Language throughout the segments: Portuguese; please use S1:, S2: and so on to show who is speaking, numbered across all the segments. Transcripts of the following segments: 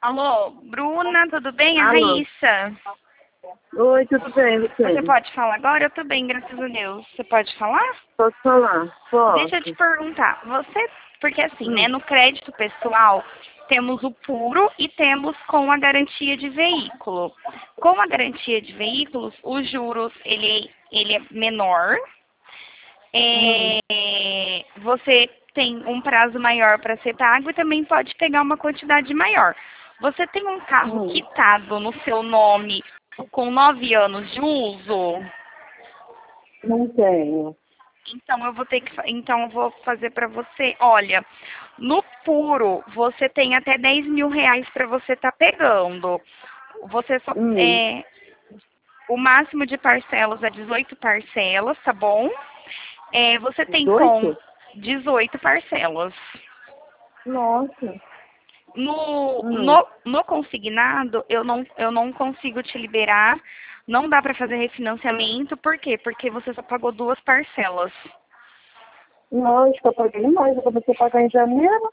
S1: Alô, Bruna, tudo bem? A
S2: Alô.
S1: Raíssa.
S2: Oi, tudo bem,
S1: Você
S2: você?
S1: pode falar agora? Eu tô bem, graças a Deus. Você pode falar?
S2: Posso falar?
S1: Deixa eu te
S2: Posso.
S1: perguntar. Você, porque assim, né,
S2: Hum.
S1: no crédito pessoal, temos o puro e temos com a garantia de veículo. Com a garantia de veículos, os juros, ele é menor.
S2: Hum.
S1: Você tem um prazo maior para ser pago e também pode pegar uma quantidade maior. Você tem um carro
S2: Hum.
S1: quitado no seu nome com 9 anos de uso?
S2: Não tenho.
S1: Então eu vou fazer para você. Olha, no puro você tem até 10 mil reais para você estar pegando. Você só
S2: Hum.
S1: o máximo de parcelas é 18 parcelas, tá bom? Você tem com
S2: 18?
S1: 18 parcelas.
S2: Nossa.
S1: No,
S2: Hum.
S1: no, no consignado, eu não consigo te liberar. Não dá para fazer refinanciamento. Por quê? Porque você só pagou duas parcelas.
S2: Não, acho que eu paguei mais. Eu comecei a pagar em janeiro.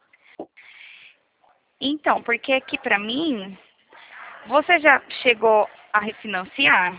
S1: Então, porque aqui pra mim, você já chegou a refinanciar?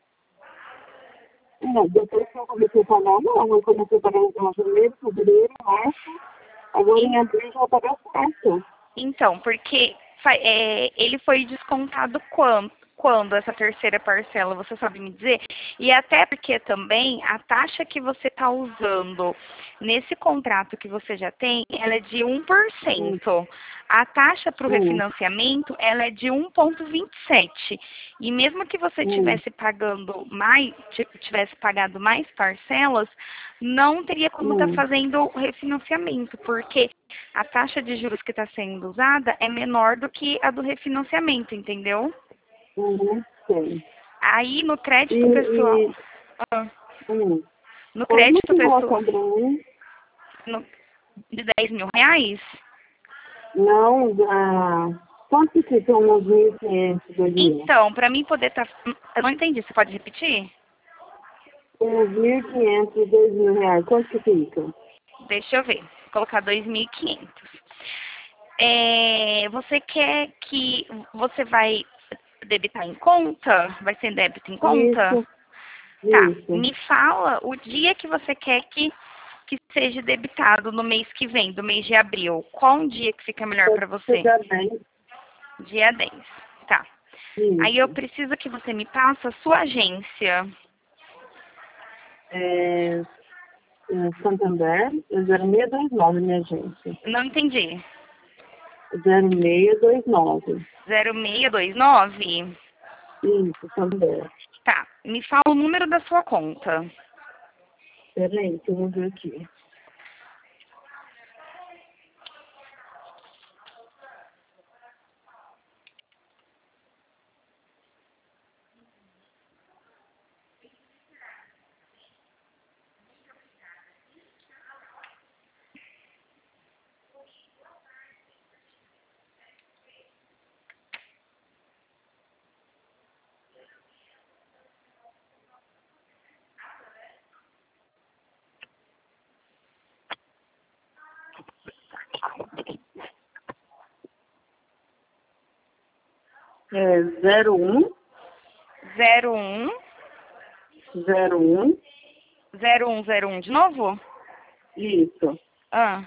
S2: Depois que eu comecei a pagar, não. Eu comecei a pagar em janeiro, fevereiro, março. Agora em
S1: En-
S2: abril já vou pagar certo.
S1: Então, porque ele foi descontado quando essa terceira parcela, você sabe me dizer? E até porque também a taxa que você está usando nesse contrato que você já tem, ela é de
S2: Hum.
S1: 1%. A taxa para o
S2: Hum.
S1: refinanciamento, ela é de 1,27. E mesmo que você
S2: Hum.
S1: tivesse pagando mais, tivesse pagado mais parcelas, não teria como estar
S2: Hum.
S1: fazendo o refinanciamento, porque a taxa de juros que está sendo usada é menor do que a do refinanciamento, entendeu?
S2: Sei.
S1: Aí no
S2: E,
S1: crédito pessoal, ah,
S2: hum.
S1: no
S2: Pode uma
S1: crédito pessoal
S2: simulação para mim?
S1: no- de 10 mil reais,
S2: Não, quanto que fica uns 1.500, 2.000?
S1: então, para mim poder estar. Eu não entendi, você pode repetir?
S2: Uns 1.500, 2.000 reais, quanto que fica?
S1: Deixa eu ver. Vou colocar 2.500. Você quer que você vai debitar em conta? Vai ser débito em conta?
S2: Isso,
S1: Tá.
S2: isso.
S1: Me fala o dia que você quer que seja debitado no mês que vem, do mês de abril. Qual um dia que fica melhor
S2: Pode
S1: para você?
S2: chegar bem.
S1: Dia 10. Tá. Aí eu
S2: Isso.
S1: preciso que você me passe a sua agência.
S2: É, Santander, 0629, minha gente.
S1: Não entendi.
S2: 0629.
S1: 0629.
S2: Isso, Santander.
S1: Tá. Me fala o número da sua conta.
S2: Peraí, que eu vou ver aqui. É 01
S1: 01
S2: 01,
S1: 0101 de novo?
S2: isso.
S1: Ah,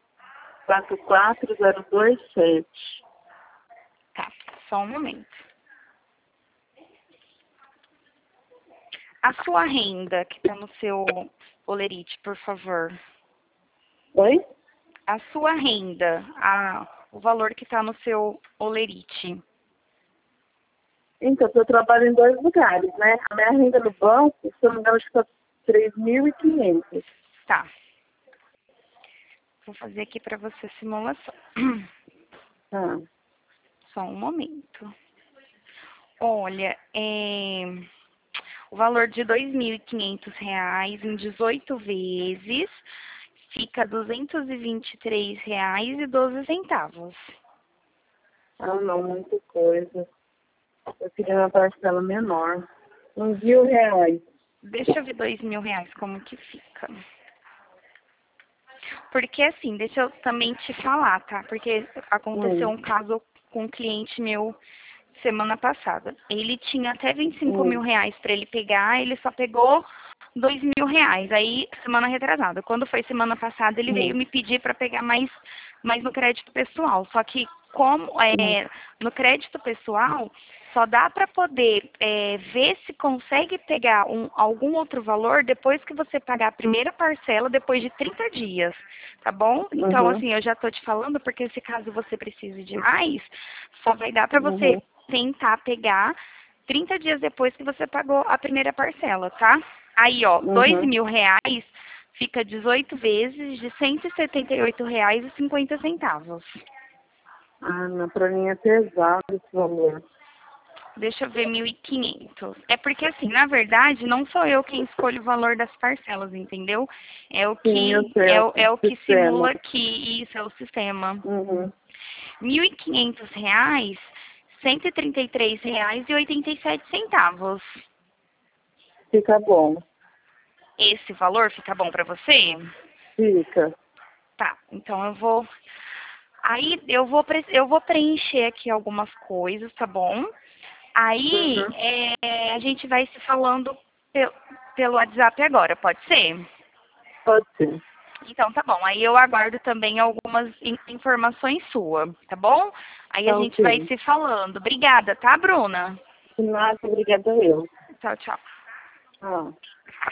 S2: 44027.
S1: tá. Só um momento. A sua renda que está no seu olerite, por favor.
S2: Oi?
S1: A sua renda, o valor que está no seu olerite.
S2: Então, eu trabalho em dois lugares, né? A minha renda no banco, se eu não me engano, acho que tá 3.500.
S1: Tá. Vou fazer aqui para você a simulação.
S2: Ah,
S1: Só um momento. Olha, o valor de R$ 2.500 em 18 vezes fica R$ 223,12.
S2: não, muita coisa. Eu queria uma parcela menor. Uns R$ 1.000.
S1: Deixa eu ver R$ 2.000 como que fica. Porque assim, deixa eu também te falar, tá? Porque aconteceu um caso com um cliente meu semana passada. Ele tinha até 25 mil reais para ele pegar, ele só pegou 2.000 reais. Aí, semana retrasada. Quando foi semana passada, ele veio me pedir para pegar mais no crédito pessoal. Só que como no crédito pessoal, só dá para poder ver se consegue pegar algum outro valor depois que você pagar a primeira parcela, depois de 30 dias, tá bom? Então, assim, eu já tô te falando, porque se caso você precise de mais, só vai dar para você tentar pegar 30 dias depois que você pagou a primeira parcela, tá? Aí, ó, 2.000 reais fica 18 vezes de R$ 178,50.
S2: Ah, não, pra mim é pesado esse valor.
S1: Deixa eu ver, 1.500. É porque, assim, na verdade, não sou eu quem escolhe o valor das parcelas, entendeu? É o que,
S2: Sim, eu sei,
S1: é o que
S2: sistema.
S1: simula aqui, isso é o sistema. R$ 1.500, R$ 133,87.
S2: Fica bom.
S1: Esse valor fica bom para você?
S2: Fica.
S1: Tá, então Aí eu vou preencher aqui algumas coisas, tá bom? Aí a gente vai se falando pelo WhatsApp agora, pode ser?
S2: Pode ser.
S1: Então tá bom. Aí eu aguardo também algumas informações suas, tá bom? Aí a
S2: Então,
S1: gente vai
S2: sim.
S1: se falando. Obrigada, tá, Bruna?
S2: De nada, obrigada eu.
S1: Tchau, tchau.
S2: Ah.